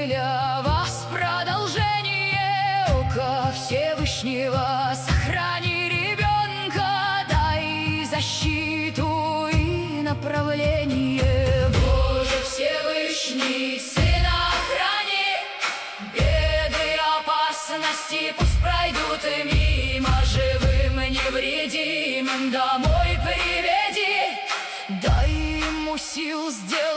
для вас продолжение. Око Всевышнего сохрани ребенка, дай защиту и направление. Боже Всевышний, сына храни, беды, опасности пусть пройдут мимо, живым невредимым домой приведи, дай ему сил сделать